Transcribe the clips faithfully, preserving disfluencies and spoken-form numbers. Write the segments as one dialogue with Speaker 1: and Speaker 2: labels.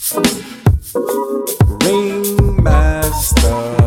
Speaker 1: Ringmaster.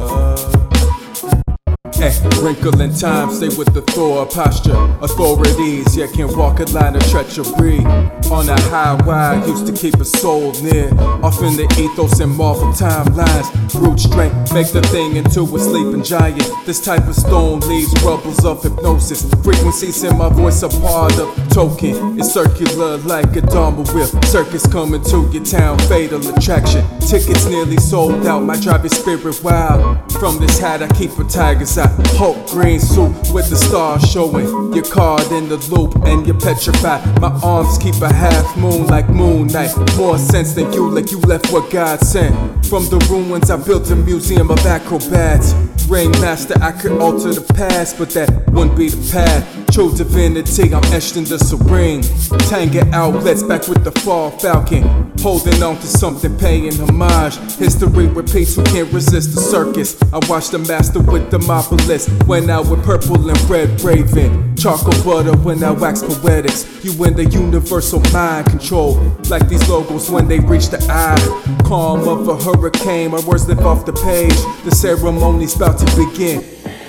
Speaker 1: Eh, wrinkle in time, stay with the Thor posture. Authorities, yeah, can walk a line of treachery. On a highway, used to keep a soul near. Off in the ethos and Marvel timelines. Brute strength, make the thing into a sleeping giant. This type of stone leaves rubbles of hypnosis. Frequencies in my voice are part of the token. It's circular like a Dharma wheel. Circus coming to your town, fatal attraction. Tickets nearly sold out, might drive your spirit wild. From this hat I keep a tiger's eye. Hulk green suit with the stars showing. Your card in the loop and you're petrified. My arms keep a half moon like Moon Knight. More sense than you, like you left what God sent. From the ruins I built a museum of acrobats. Ringmaster, I could alter the past, but that wouldn't be the path. True divinity, I'm etched in the serene. Tanga outlets back with the fall falcon. Holding on to something, paying homage. History repeats, we can't resist the circus. I watched the master with the Demopolis. Went out with purple and red raven. Charcoal butter when I wax poetics. You in the universal mind control. Like these logos when they reach the eye. Calm of a hurricane, my words live off the page. The ceremony's about to begin.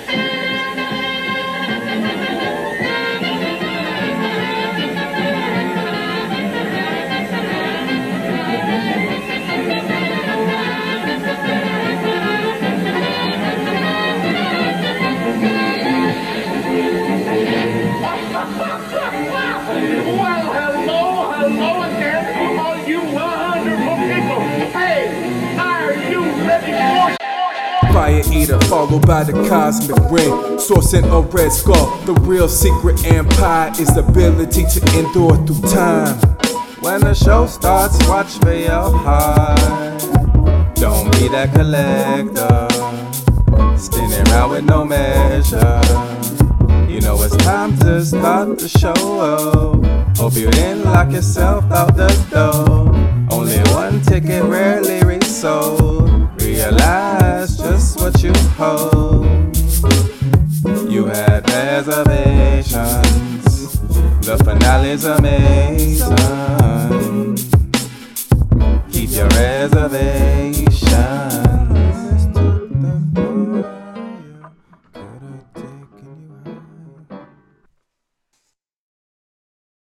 Speaker 1: Fire eater, followed by the cosmic ring. Sourcing a red skull. The real secret empire is the ability to endure through time. When the show starts, watch for your heart. Don't be that collector, spinning around with no measure. You know it's time to start the show. Hope you didn't lock yourself out the door. Only one ticket, rarely resold. Realize just what you hold. You had reservations. The finale's amazing. Keep your reservations.